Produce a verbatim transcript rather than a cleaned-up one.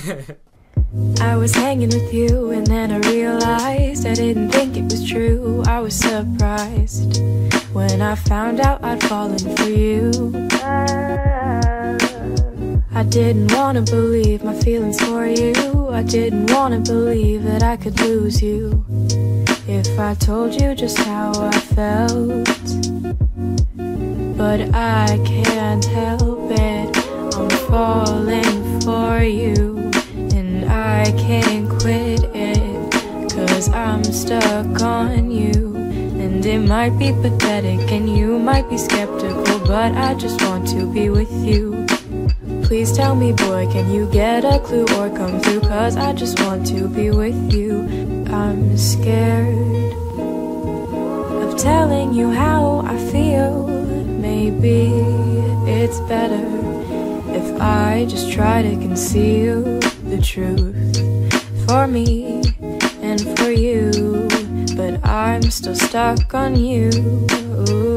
I was hanging with you and then I realized I didn't think it was true. I was surprised when I found out I'd fallen for you. I didn't wanna believe my feelings for you. I didn't wanna believe that I could lose you if I told you just how I felt. But I can't help it, I'm falling for you. And I can't quit it, cause I'm stuck on you. And it might be pathetic and you might be skeptical, but I just want to be with you. Please tell me, boy, can you get a clue or come through? Cause I just want to be with you. I'm scared of telling you how I feel. Maybe it's better if I just try to conceal the truth for me and for you. But I'm still stuck on you.